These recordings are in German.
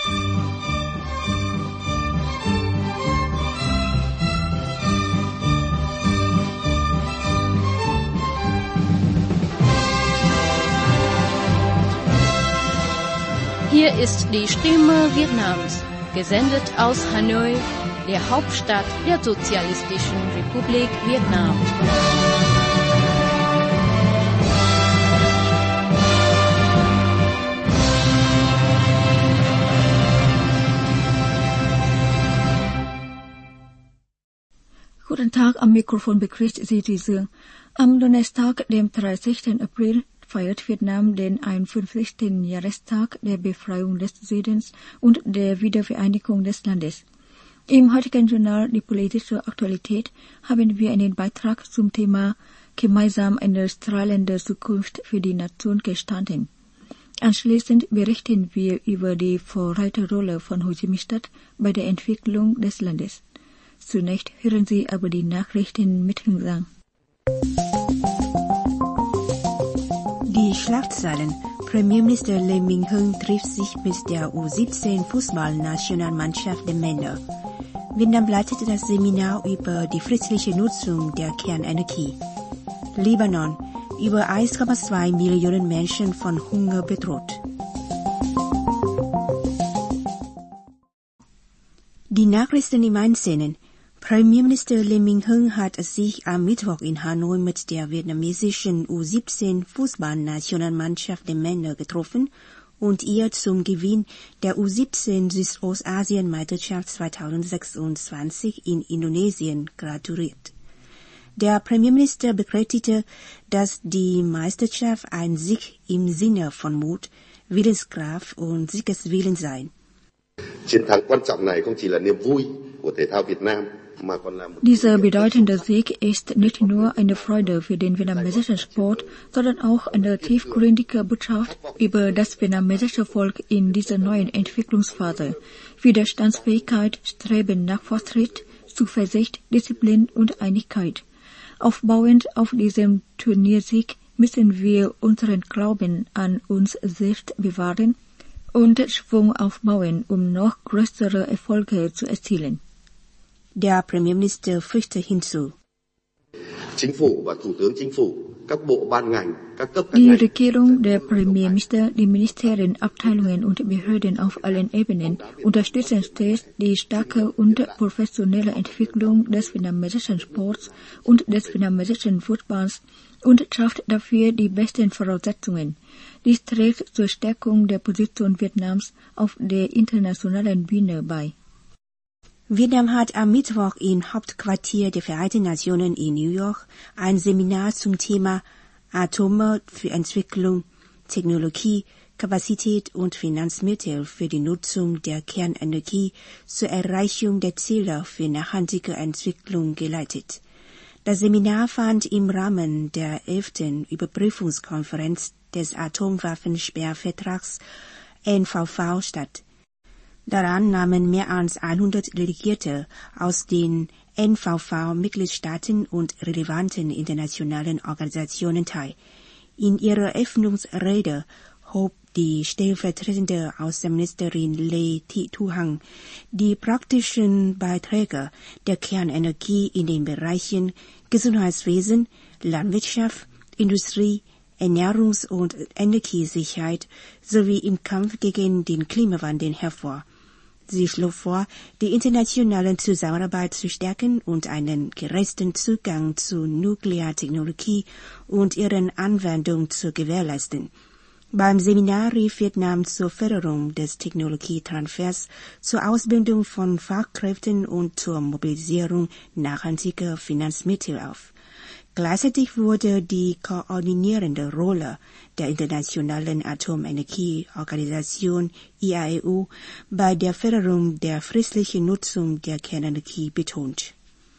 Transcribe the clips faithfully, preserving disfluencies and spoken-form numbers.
Hier ist die Stimme Vietnams, gesendet aus Hanoi, der Hauptstadt der Sozialistischen Republik Vietnam. Guten Tag, am Mikrofon begrüßt Sie die Dương. Am Donnerstag, dem dreißigsten April, feiert Vietnam den einundfünfzigsten Jahrestag der Befreiung des Südens und der Wiedervereinigung des Landes. Im heutigen Journal Die politische Aktualität haben wir einen Beitrag zum Thema Gemeinsam eine strahlende Zukunft für die Nation gestalten. Anschließend berichten wir über die Vorreiterrolle von Ho Chi Minh Stadt bei der Entwicklung des Landes. Zunächst hören Sie aber die Nachrichten mit Hung Sang. Die Schlagzeilen. Premierminister Lee Minh-Hung trifft sich mit der U siebzehn Fußballnationalmannschaft der Männer. Vietnam leitet das Seminar über die friedliche Nutzung der Kernenergie. Libanon. Über eins Komma zwei Millionen Menschen von Hunger bedroht. Die Nachrichten im Einzelnen. Premierminister Lee Minh-Hung hat sich am Mittwoch in Hanoi mit der vietnamesischen U siebzehn Fußballnationalmannschaft der Männer getroffen und ihr zum Gewinn der U siebzehn Südostasien-Meisterschaft zweitausendsechsundzwanzig in Indonesien gratuliert. Der Premierminister bekräftigte, dass die Meisterschaft ein Sieg im Sinne von Mut, Willenskraft und Siegeswillen sei. Dieser bedeutende Sieg ist nicht nur eine Freude für den vietnamesischen Sport, sondern auch eine tiefgründige Botschaft über das vietnamesische Volk in dieser neuen Entwicklungsphase. Widerstandsfähigkeit, Streben nach Fortschritt, Zuversicht, Disziplin und Einigkeit. Aufbauend auf diesem Turniersieg müssen wir unseren Glauben an uns selbst bewahren und Schwung aufbauen, um noch größere Erfolge zu erzielen. Der Premierminister fügte hinzu. Die Regierung, der Premierminister, die Ministerien, Abteilungen und Behörden auf allen Ebenen unterstützen stets die starke und professionelle Entwicklung des vietnamesischen Sports und des vietnamesischen Fußballs und schafft dafür die besten Voraussetzungen. Dies trägt zur Stärkung der Position Vietnams auf der internationalen Bühne bei. Vietnam hat am Mittwoch im Hauptquartier der Vereinten Nationen in New York ein Seminar zum Thema Atome für Entwicklung, Technologie, Kapazität und Finanzmittel für die Nutzung der Kernenergie zur Erreichung der Ziele für nachhaltige Entwicklung geleitet. Das Seminar fand im Rahmen der elften Überprüfungskonferenz des Atomwaffensperrvertrags N V V statt. Daran nahmen mehr als hundert Delegierte aus den N V V-Mitgliedstaaten und relevanten internationalen Organisationen teil. In ihrer Eröffnungsrede hob die stellvertretende Außenministerin Lê Thị Thu Hằng die praktischen Beiträge der Kernenergie in den Bereichen Gesundheitswesen, Landwirtschaft, Industrie, Ernährungs- und Energiesicherheit sowie im Kampf gegen den Klimawandel hervor. Sie schlug vor, die internationale Zusammenarbeit zu stärken und einen gerechten Zugang zu Nukleartechnologie und ihren Anwendung zu gewährleisten. Beim Seminar rief Vietnam zur Förderung des Technologietransfers, zur Ausbildung von Fachkräften und zur Mobilisierung nachhaltiger Finanzmittel auf. Gleichzeitig wurde die koordinierende Rolle der Internationalen Atomenergieorganisation I A E O bei der Förderung der friedlichen Nutzung der Kernenergie betont.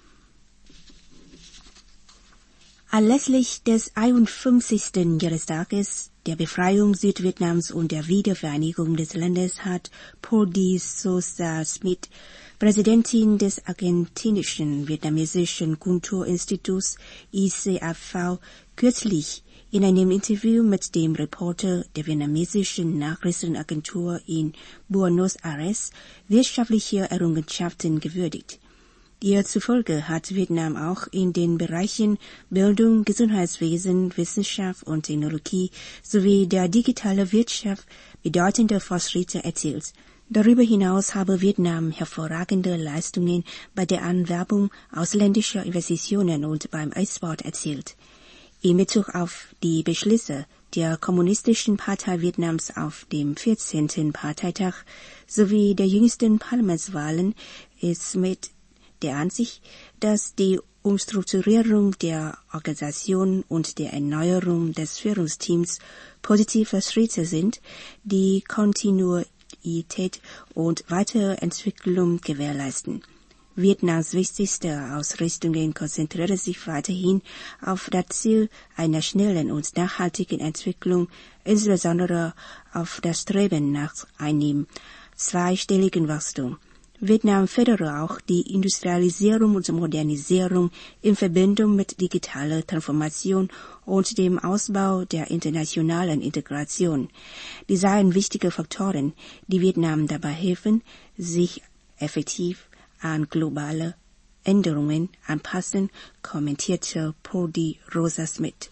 Anlässlich des einundfünfzigsten Jahrestages der Befreiung Südvietnams und der Wiedervereinigung des Landes hat Paul de Sousa Smith, Präsidentin des argentinischen vietnamesischen Kulturinstituts I C A V, kürzlich in einem Interview mit dem Reporter der vietnamesischen Nachrichtenagentur in Buenos Aires wirtschaftliche Errungenschaften gewürdigt. Ihr zufolge hat Vietnam auch in den Bereichen Bildung, Gesundheitswesen, Wissenschaft und Technologie sowie der digitalen Wirtschaft bedeutende Fortschritte erzielt. Darüber hinaus habe Vietnam hervorragende Leistungen bei der Anwerbung ausländischer Investitionen und beim Export erzielt. In Bezug auf die Beschlüsse der Kommunistischen Partei Vietnams auf dem vierzehnten Parteitag sowie der jüngsten Parlamentswahlen ist mit der Ansicht, dass die Umstrukturierung der Organisation und der Erneuerung des Führungsteams positive Schritte sind, die Kontinuität und Weiterentwicklung gewährleisten. Vietnams wichtigste Ausrichtungen konzentrieren sich weiterhin auf das Ziel einer schnellen und nachhaltigen Entwicklung, insbesondere auf das Streben nach einem zweistelligen Wachstum. Vietnam fördere auch die Industrialisierung und Modernisierung in Verbindung mit digitaler Transformation und dem Ausbau der internationalen Integration. Dies seien wichtige Faktoren, die Vietnam dabei helfen, sich effektiv an globale Änderungen anpassen, kommentierte Prodi Rosa Smith.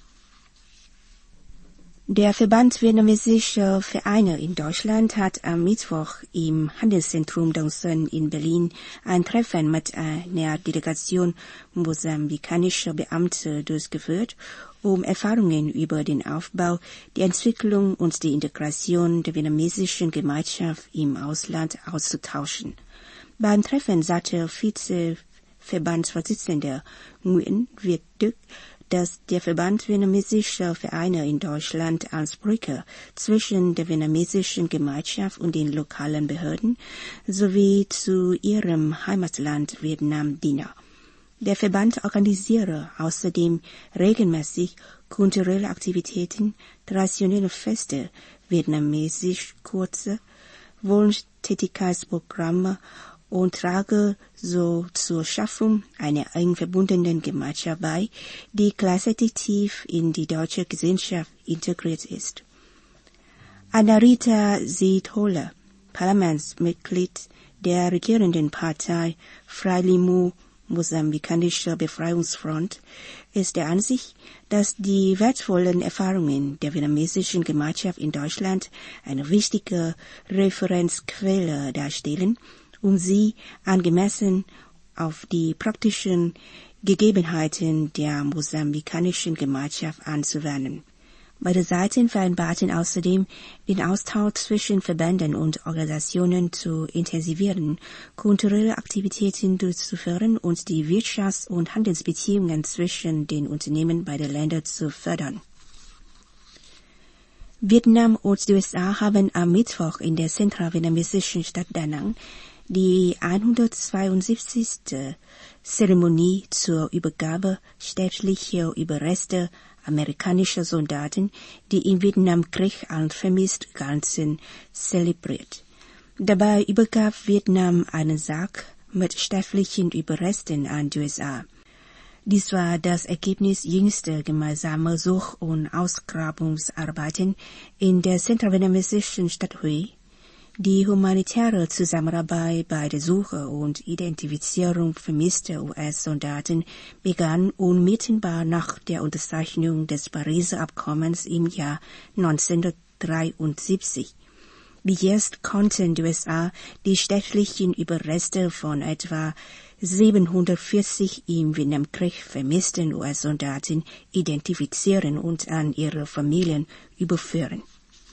Der Verband vietnamesischer Vereine in Deutschland hat am Mittwoch im Handelszentrum Dongsen in Berlin ein Treffen mit einer Delegation mosambikanischer Beamte durchgeführt, um Erfahrungen über den Aufbau, die Entwicklung und die Integration der vietnamesischen Gemeinschaft im Ausland auszutauschen. Beim Treffen sagte Vizeverbandsvorsitzender Nguyen Viet Duc, dass der Verband vietnamesischer Vereine in Deutschland als Brücke zwischen der vietnamesischen Gemeinschaft und den lokalen Behörden sowie zu ihrem Heimatland Vietnam diene. Der Verband organisiere außerdem regelmäßig kulturelle Aktivitäten, traditionelle Feste, vietnamesisch Kurse, Wohltätigkeitsprogramme und trage so zur Schaffung einer eng verbundenen Gemeinschaft bei, die gleichzeitig tief in die deutsche Gesellschaft integriert ist. Anna-Rita Seetholer, Parlamentsmitglied der regierenden Partei Frelimo Mosambikanischer Befreiungsfront, ist der Ansicht, dass die wertvollen Erfahrungen der vietnamesischen Gemeinschaft in Deutschland eine wichtige Referenzquelle darstellen, um sie angemessen auf die praktischen Gegebenheiten der mosambikanischen Gemeinschaft anzuwenden. Beide Seiten vereinbarten außerdem, den Austausch zwischen Verbänden und Organisationen zu intensivieren, kulturelle Aktivitäten durchzuführen und die Wirtschafts- und Handelsbeziehungen zwischen den Unternehmen beider Länder zu fördern. Vietnam und die U S A haben am Mittwoch in der zentralvietnamesischen Stadt Da Nang die hundertzweiundsiebzigste Zeremonie zur Übergabe städtlicher Überreste amerikanischer Soldaten, die im Vietnamkrieg als vermisst galten, zelebriert. Dabei übergab Vietnam einen Sarg mit städtlichen Überresten an die U S A. Dies war das Ergebnis jüngster gemeinsamer Such- und Ausgrabungsarbeiten in der zentralvietnamesischen Stadt Hue. Die humanitäre Zusammenarbeit bei der Suche und Identifizierung vermisster U S-Soldaten begann unmittelbar nach der Unterzeichnung des Pariser Abkommens im Jahr neunzehnhundertdreiundsiebzig. Bis jetzt konnten die U S A die städtlichen Überreste von etwa siebenhundertvierzig im Vietnamkrieg vermissten U S-Soldaten identifizieren und an ihre Familien überführen.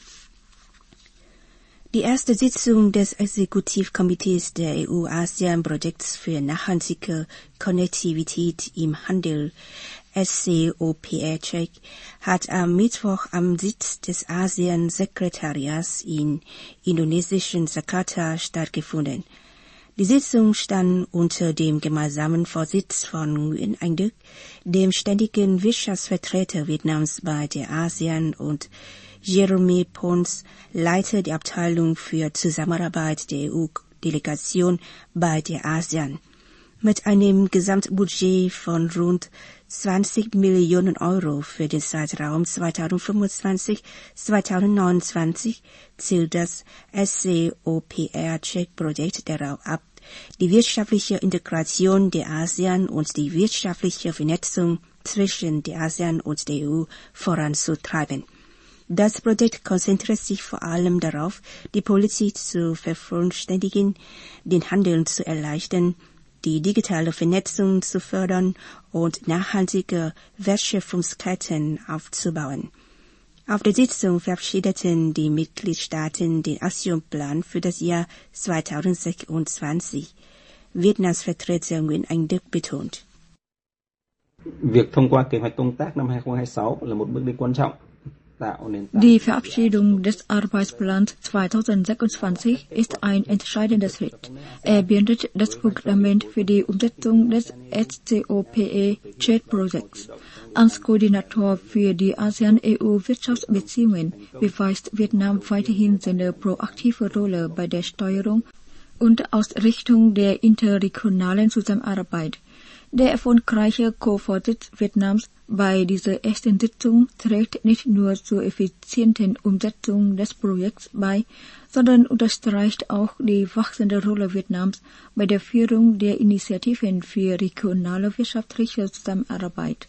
Die erste Sitzung des Exekutivkomitees der E U-ASEAN-Projekts für nachhaltige Konnektivität im Handel, S C O P E-Check, hat am Mittwoch am Sitz des ASEAN-Sekretariats in indonesischen Jakarta stattgefunden. Die Sitzung stand unter dem gemeinsamen Vorsitz von Nguyen Anh Duc, dem ständigen Wirtschaftsvertreter Vietnams bei der ASEAN, und Jeremy Pons, Leiter der Abteilung für Zusammenarbeit der E U-Delegation bei der ASEAN. Mit einem Gesamtbudget von rund zwanzig Millionen Euro für den Zeitraum zweitausendfünfundzwanzig bis zweitausendneunundzwanzig zielt das S C O P R-Check-Projekt darauf ab, die wirtschaftliche Integration der ASEAN und die wirtschaftliche Vernetzung zwischen der ASEAN und der E U voranzutreiben. Das Projekt konzentriert sich vor allem darauf, die Politik zu vervollständigen, den Handel zu erleichtern, die digitale Vernetzung zu fördern und nachhaltige Wertschöpfungsketten aufzubauen. Auf der Sitzung verabschiedeten die Mitgliedstaaten den Aktionsplan für das Jahr zweitausendsechsundzwanzig. Vietnams Vertreter Nguyễn Anh Đức betont: Việc thông qua kế hoạch công tác năm hai không hai sáu là một bước đi quan trọng. Die Verabschiedung des Arbeitsplans zweitausendsechsundzwanzig ist ein entscheidender Schritt. Er beendet das Fundament für die Umsetzung des S C O P E-Trade-Projekts. Als Koordinator für die ASEAN-E U-Wirtschaftsbeziehungen beweist Vietnam weiterhin seine proaktive Rolle bei der Steuerung und Ausrichtung der interregionalen Zusammenarbeit. Der erfolgreiche Co-Vorsitz Vietnams bei dieser ersten Sitzung trägt nicht nur zur effizienten Umsetzung des Projekts bei, sondern unterstreicht auch die wachsende Rolle Vietnams bei der Führung der Initiativen für regionale wirtschaftliche Zusammenarbeit.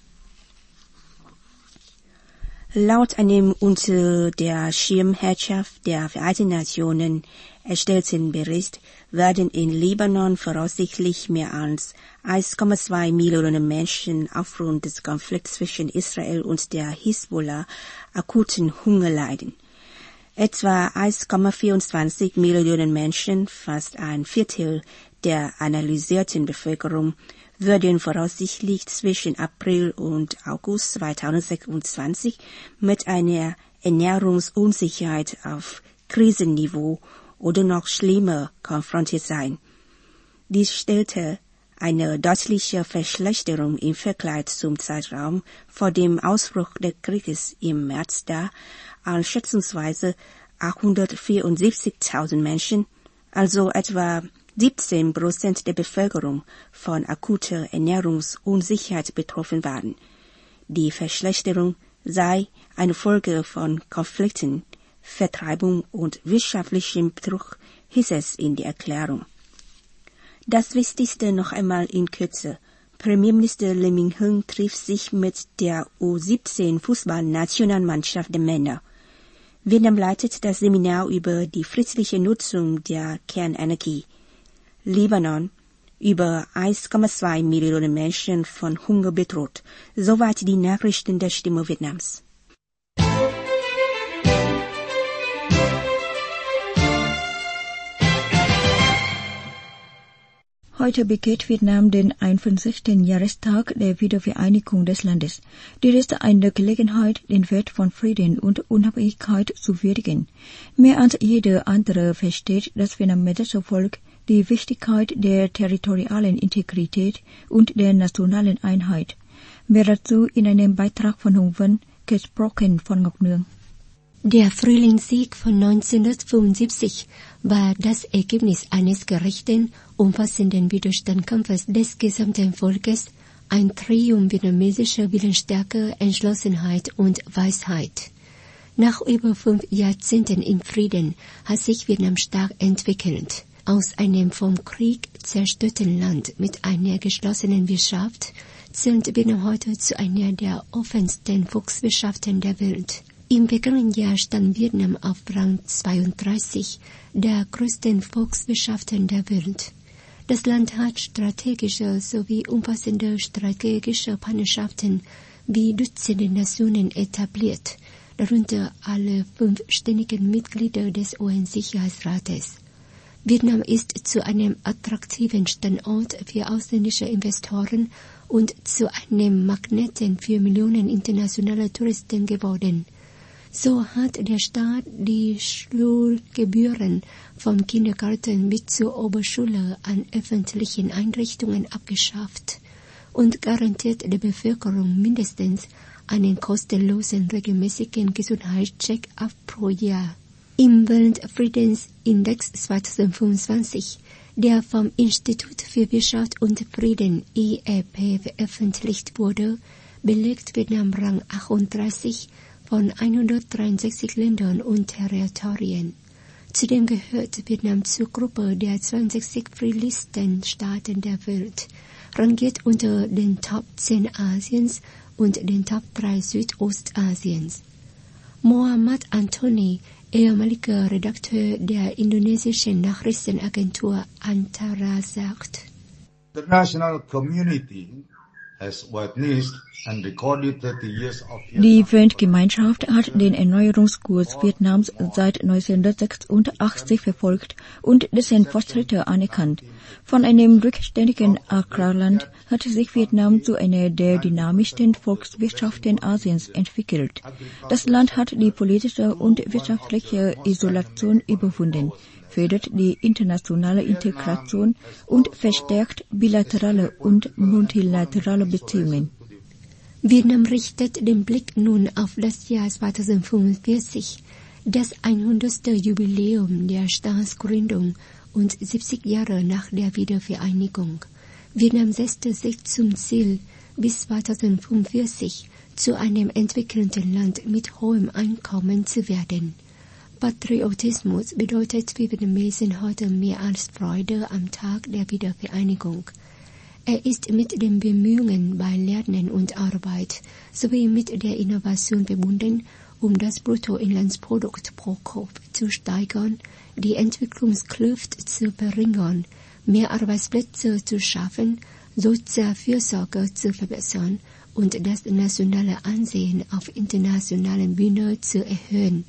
Laut einem unter der Schirmherrschaft der Vereinten Nationen erstellten Bericht werden in Libanon voraussichtlich mehr als eins Komma zwei Millionen Menschen aufgrund des Konflikts zwischen Israel und der Hisbollah akuten Hunger leiden. Etwa eins Komma vierundzwanzig Millionen Menschen, fast ein Viertel der analysierten Bevölkerung, würden voraussichtlich zwischen April und August zweitausendsechsundzwanzig mit einer Ernährungsunsicherheit auf Krisenniveau oder noch schlimmer konfrontiert sein. Dies stellte eine deutliche Verschlechterung im Vergleich zum Zeitraum vor dem Ausbruch des Krieges im März dar, als schätzungsweise achthundertvierundsiebzigtausend Menschen, also etwa siebzehn Prozent der Bevölkerung, von akuter Ernährungsunsicherheit betroffen waren. Die Verschlechterung sei eine Folge von Konflikten, Vertreibung und wirtschaftlichem Betrug, hieß es in der Erklärung. Das Wichtigste noch einmal in Kürze. Premierminister Lee Min-Hung trifft sich mit der U siebzehn Fußballnationalmannschaft der Männer. Vietnam leitet das Seminar über die friedliche Nutzung der Kernenergie. Libanon, über eins Komma zwei Millionen Menschen von Hunger bedroht. Soweit die Nachrichten der Stimme Vietnams. Heute begeht Vietnam den einundfünfzigsten Jahrestag der Wiedervereinigung des Landes. Dies ist eine Gelegenheit, den Wert von Frieden und Unabhängigkeit zu würdigen. Mehr als jeder andere versteht das vietnamesische Volk die Wichtigkeit der territorialen Integrität und der nationalen Einheit. Mehr dazu in einem Beitrag von Hùng Vân, gesprochen von Ngọc Nương. Der Frühlingssieg von neunzehnhundertfünfundsiebzig war das Ergebnis eines gerechten, umfassenden Widerstandskampfes des gesamten Volkes, ein Triumph vietnamesischer Willensstärke, Entschlossenheit und Weisheit. Nach über fünf Jahrzehnten im Frieden hat sich Vietnam stark entwickelt. Aus einem vom Krieg zerstörten Land mit einer geschlossenen Wirtschaft zählt Vietnam heute zu einer der offensten Volkswirtschaften der Welt. Im vergangenen Jahr stand Vietnam auf Rang zweiunddreißig der größten Volkswirtschaften der Welt. Das Land hat strategische sowie umfassende strategische Partnerschaften wie Dutzende Nationen etabliert, darunter alle fünf ständigen Mitglieder des U N-Sicherheitsrates. Vietnam ist zu einem attraktiven Standort für ausländische Investoren und zu einem Magneten für Millionen internationaler Touristen geworden. So hat der Staat die Schulgebühren vom Kindergarten bis zur Oberschule an öffentlichen Einrichtungen abgeschafft und garantiert der Bevölkerung mindestens einen kostenlosen regelmäßigen Gesundheitscheck-up pro Jahr. Im Weltfriedensindex zweitausendfünfundzwanzig, der vom Institut für Wirtschaft und Frieden I E P veröffentlicht wurde, belegt Vietnam Rang achtunddreißig von hundertdreiundsechzig Ländern und Territorien. Zudem gehört Vietnam zur Gruppe der zweiundsechzig friedlichsten Staaten der Welt, rangiert unter den Top zehn Asiens und den Top drei Südostasiens. Mohammad Antony, ehemaliger Redakteur der indonesischen Nachrichtenagentur Antara, sagt: The international community has witnessed and recorded thirty years of Die Weltgemeinschaft hat den Erneuerungskurs Vietnams seit neunzehnhundertsechsundachtzig verfolgt und dessen Fortschritte anerkannt. Von einem rückständigen Agrarland hat sich Vietnam zu einer der dynamischsten Volkswirtschaften Asiens entwickelt. Das Land hat die politische und wirtschaftliche Isolation überwunden, fördert die internationale Integration und verstärkt bilaterale und multilaterale Beziehungen. Vietnam richtet den Blick nun auf das Jahr zweitausendfünfundvierzig, das hundertste Jubiläum der Staatsgründung und siebzig Jahre nach der Wiedervereinigung. Vietnam setzte sich zum Ziel, bis zweitausendfünfundvierzig zu einem entwickelten Land mit hohem Einkommen zu werden. Patriotismus bedeutet für Vietnamesen heute mehr als Freude am Tag der Wiedervereinigung. Er ist mit den Bemühungen bei Lernen und Arbeit sowie mit der Innovation verbunden, um das Bruttoinlandsprodukt pro Kopf zu steigern, die Entwicklungskluft zu verringern, mehr Arbeitsplätze zu schaffen, Sozialfürsorge zu verbessern und das nationale Ansehen auf internationaler Bühne zu erhöhen.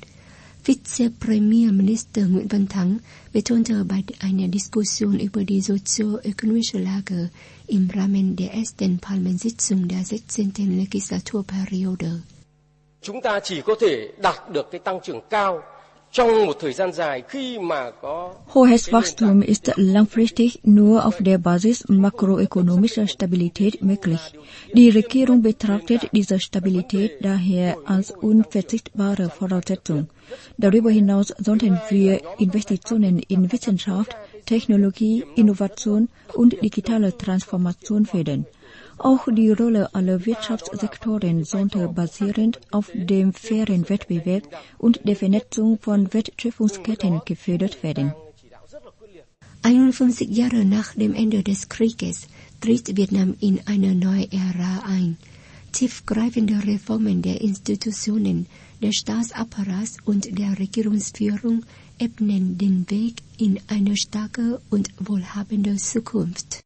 Vizepremierminister Nguyễn Văn Thắng betonte bei einer Diskussion über die sozioökonomische Lage im Rahmen der ersten Palmensitzung der sechzehnten Legislaturperiode. Chúng ta chỉ có thể đạt được cái tăng trưởng cao trong một thời gian dài khi mà có Hohes Wachstum ist langfristig nur auf der Basis makroökonomischer Stabilität möglich. Die Regierung betrachtet diese Stabilität daher als unverzichtbare Voraussetzung. Darüber hinaus sollten wir Investitionen in Wissenschaft, Technologie, Innovation und digitale Transformation fördern. Auch die Rolle aller Wirtschaftssektoren sollte basierend auf dem fairen Wettbewerb und der Vernetzung von Wertschöpfungsketten gefördert werden. einundfünfzig Jahre nach dem Ende des Krieges tritt Vietnam in eine neue Ära ein. Tiefgreifende Reformen der Institutionen, des Staatsapparats und der Regierungsführung ebnen den Weg in eine starke und wohlhabende Zukunft.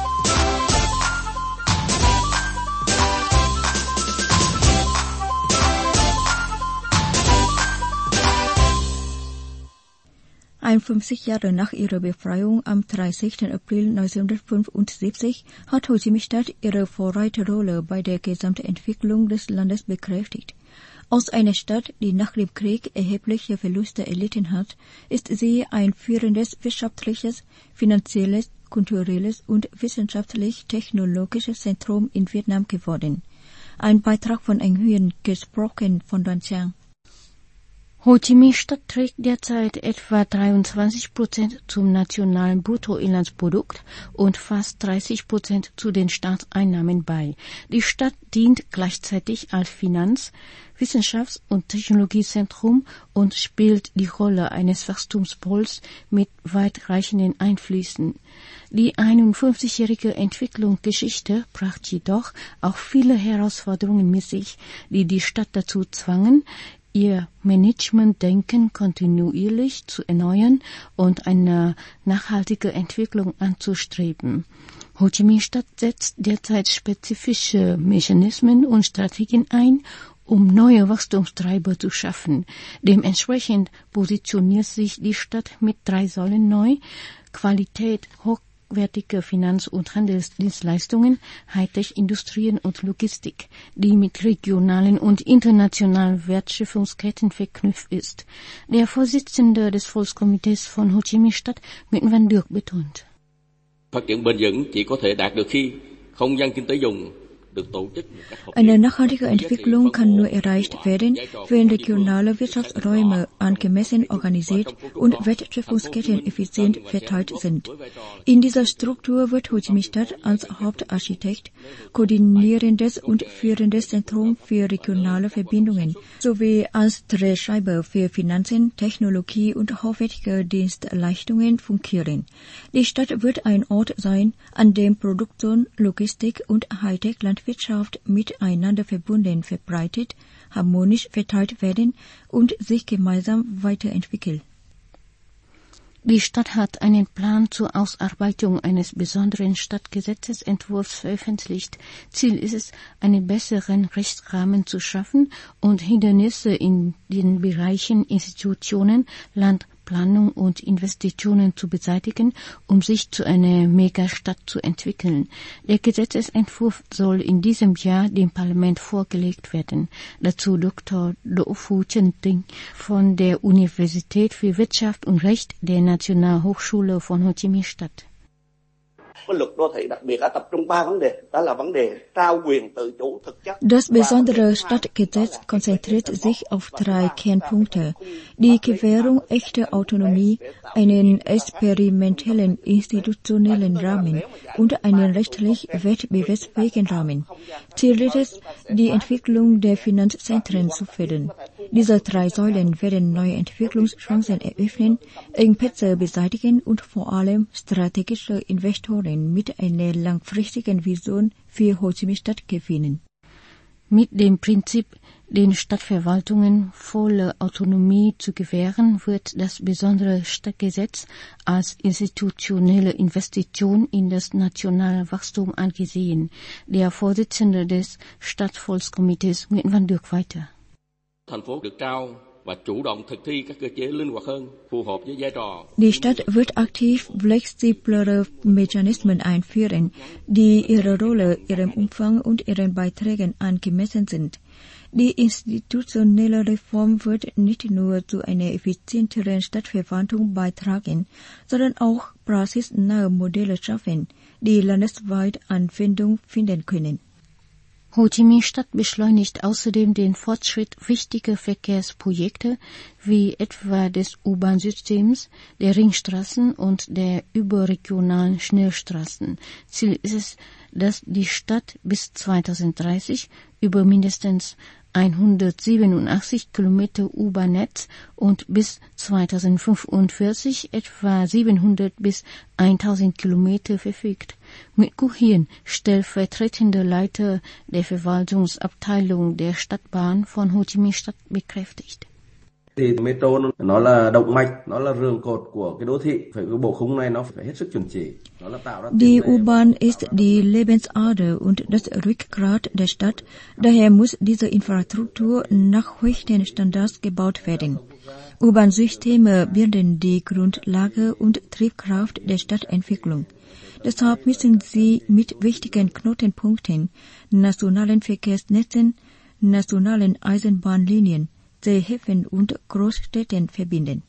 einundfünfzig Jahre nach ihrer Befreiung am dreißigsten April neunzehnhundertfünfundsiebzig hat Ho Chi Minh Stadt ihre Vorreiterrolle bei der gesamten Entwicklung des Landes bekräftigt. Aus einer Stadt, die nach dem Krieg erhebliche Verluste erlitten hat, ist sie ein führendes wirtschaftliches, finanzielles, kulturelles und wissenschaftlich-technologisches Zentrum in Vietnam geworden. Ein Beitrag von Anh Huyên, gesprochen von Dan Chiang. Ho Chi Minh Stadt trägt derzeit etwa dreiundzwanzig Prozent zum nationalen Bruttoinlandsprodukt und fast dreißig Prozent zu den Staatseinnahmen bei. Die Stadt dient gleichzeitig als Finanz-, Wissenschafts- und Technologiezentrum und spielt die Rolle eines Wachstumspols mit weitreichenden Einflüssen. Die einundfünfzigjährige Entwicklungsgeschichte brachte jedoch auch viele Herausforderungen mit sich, die die Stadt dazu zwangen, ihr Managementdenken kontinuierlich zu erneuern und eine nachhaltige Entwicklung anzustreben. Ho Chi Minh Stadt setzt derzeit spezifische Mechanismen und Strategien ein, um neue Wachstumstreiber zu schaffen. Dementsprechend positioniert sich die Stadt mit drei Säulen neu: Qualität, hochwertige Finanz- und Handelsdienstleistungen, Hightech-Industrien und Logistik, die mit regionalen und internationalen Wertschöpfungsketten verknüpft ist. Der Vorsitzende des Volkskomitees von Ho Chi Minh Stadt, Nguyễn Văn Được, betont: Phát triển bền vững chỉ có thể đạt được khi không gian kinh tế dùng Eine nachhaltige Entwicklung kann nur erreicht werden, wenn regionale Wirtschaftsräume angemessen organisiert und Wertschöpfungsketten effizient verteilt sind. In dieser Struktur wird Ho Chi Minh Stadt als Hauptarchitekt, koordinierendes und führendes Zentrum für regionale Verbindungen sowie als Drehscheibe für Finanzen, Technologie und hochwertige Dienstleistungen fungieren. Die Stadt wird ein Ort sein, an dem Produktion, Logistik und Hightech-Landwirtschaft miteinander verbunden, verbreitet, harmonisch verteilt werden und sich gemeinsam weiterentwickeln. Die Stadt hat einen Plan zur Ausarbeitung eines besonderen Stadtgesetzesentwurfs veröffentlicht. Ziel ist es, einen besseren Rechtsrahmen zu schaffen und Hindernisse in den Bereichen Institutionen, Landplanung und Investitionen zu beseitigen, um sich zu einer Megastadt zu entwickeln. Der Gesetzesentwurf soll in diesem Jahr dem Parlament vorgelegt werden. Dazu Doktor Do Phu Chen Ting von der Universität für Wirtschaft und Recht der Nationalhochschule von Ho Chi Minh Stadt. Das besondere Stadtgesetz konzentriert sich auf drei Kernpunkte: die Gewährung echter Autonomie, einen experimentellen institutionellen Rahmen und einen rechtlich wettbewerbsfähigen Rahmen. Ziel ist es, die Entwicklung der Finanzzentren zu fördern. Diese drei Säulen werden neue Entwicklungschancen eröffnen, Engpässe beseitigen und vor allem strategische Investoren mit einer langfristigen Vision für Ho Chi Minh Stadt gewinnen. Mit dem Prinzip, den Stadtverwaltungen volle Autonomie zu gewähren, wird das besondere Stadtgesetz als institutionelle Investition in das nationale Wachstum angesehen. Der Vorsitzende des Stadtvolkskomitees, Nguyễn Văn Được, weiter. Die Stadt wird aktiv flexiblere Mechanismen einführen, die ihrer Rolle, ihrem Umfang und ihren Beiträgen angemessen sind. Die institutionelle Reform wird nicht nur zu einer effizienteren Stadtverwaltung beitragen, sondern auch praxisnahe Modelle schaffen, die landesweit Anwendung finden können. Ho Chi Minh Stadt beschleunigt außerdem den Fortschritt wichtiger Verkehrsprojekte wie etwa des U-Bahn-Systems, der Ringstraßen und der überregionalen Schnellstraßen. Ziel ist es, dass die Stadt bis zweitausenddreißig über mindestens hundertsiebenundachtzig Kilometer U-Bahn-Netz und bis zweitausendfünfundvierzig etwa siebenhundert bis tausend Kilometer verfügt. Mit Gu Hien, stellvertretender Leiter der Verwaltungsabteilung der Stadtbahn von Ho Chi Minh Stadt, bekräftigt. Thì metro nó là động mạch, nó là rường cột của cái đô thị, phải cái bộ khung này nó phải hết sức chuẩn chỉ. Die U-Bahn ist die Lebensader und das Rückgrat der Stadt, daher muss diese Infrastruktur nach höchsten Standards gebaut werden. U-Bahn-Systeme bilden die Grundlage und Triebkraft der Stadtentwicklung. Deshalb müssen sie mit wichtigen Knotenpunkten, nationalen Verkehrsnetzen, nationalen Eisenbahnlinien, Seehäfen und Großstädten verbinden.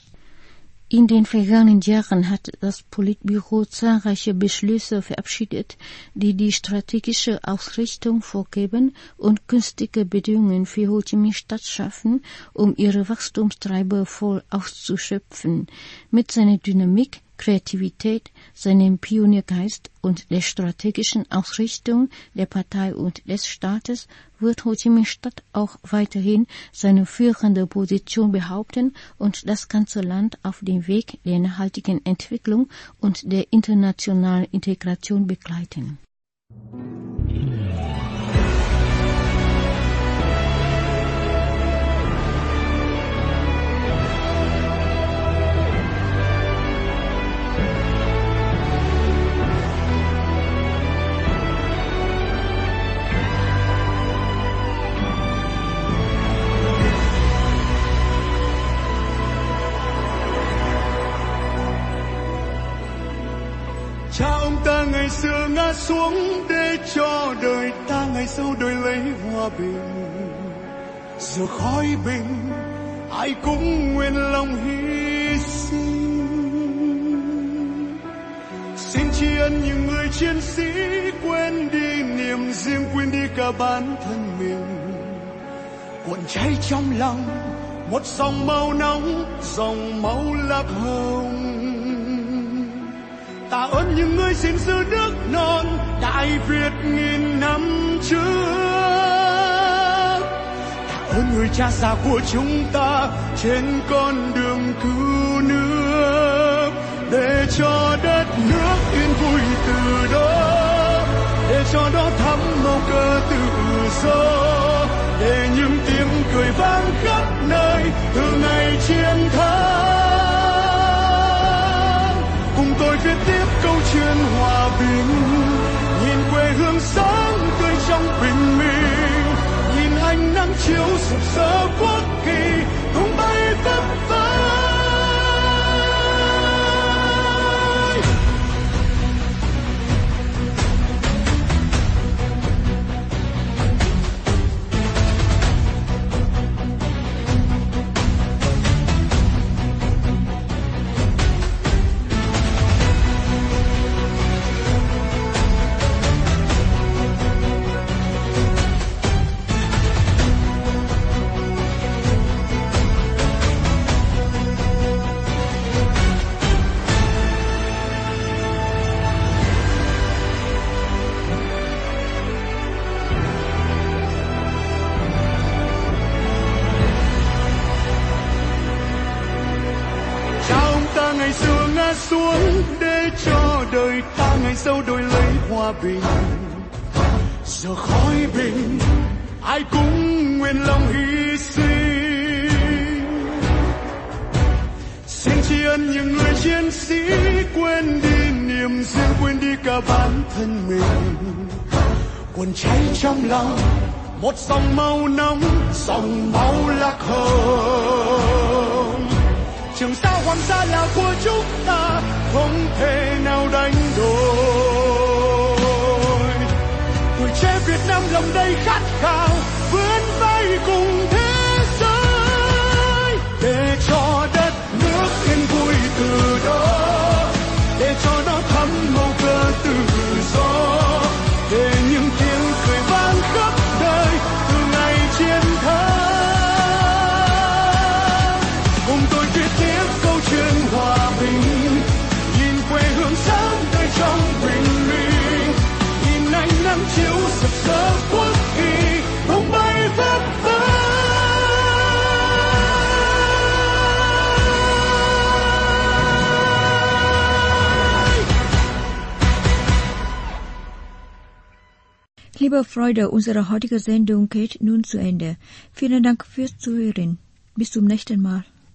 In den vergangenen Jahren hat das Politbüro zahlreiche Beschlüsse verabschiedet, die die strategische Ausrichtung vorgeben und günstige Bedingungen für Ho Chi Minh Stadt schaffen, um ihre Wachstumstreiber voll auszuschöpfen. Mit seiner Dynamik, Kreativität, seinem Pioniergeist und der strategischen Ausrichtung der Partei und des Staates wird Ho Chi Minh Stadt auch weiterhin seine führende Position behaupten und das ganze Land auf dem Weg der nachhaltigen Entwicklung und der internationalen Integration begleiten. Cha ông ta ngày xưa ngã xuống để cho đời ta ngày sau đổi lấy hòa bình. Giờ khói bình ai cũng nguyện lòng hy sinh. Xin tri ân những người chiến sĩ quên đi niềm riêng, quên đi cả bản thân mình. Cuộn cháy trong lòng một dòng máu nóng, dòng máu lạc hồng. Tạ ơn những người gìn giữ nước non Đại Việt nghìn năm trước. Tạ ơn người cha già của chúng ta trên con đường cứu nước, để cho đất nước yên vui từ đó, để cho đó thắm màu cờ tự do, để những tiếng cười vang khắp nơi từ ngày chiến thắng. Cùng tôi viết tiếp câu chuyện hòa bình, nhìn quê hương sáng tươi trong bình minh, nhìn ánh nắng chiếu rực rỡ quốc kỳ tung bay phấp phới. Ngày xưa ngã xuống để cho đời ta ngày sau đổi lấy hòa bình. Giờ khói bình ai cũng nguyện lòng hy sinh. Xin tri ân những người chiến sĩ quên đi niềm riêng, quên đi cả bản thân mình. Cuộn cháy trong lòng một dòng máu nóng, dòng máu lạc hồng. Trường Sa Hoàng Sa là của chúng ta, không thể nào đánh đổi. Tuổi trẻ Việt Nam lòng đầy khát khao, vươn vai cùng thế giới, để cho đất nước yên vui từ đó, để cho nó thắm màu cờ tự do, để những tiếng cười vang khắp nơi từ ngày chiến thắng. Cùng tôi viết tiếp câu chuyện hòa bình, nhìn quê hương sáng tươi trong bình minh, nhìn ánh nắng chiếu rực rỡ quốc kỳ tung bay phấp phới. Liebe Freunde, unsere heutige Sendung geht nun zu Ende. Vielen Dank fürs Zuhören. Bis zum nächsten Mal.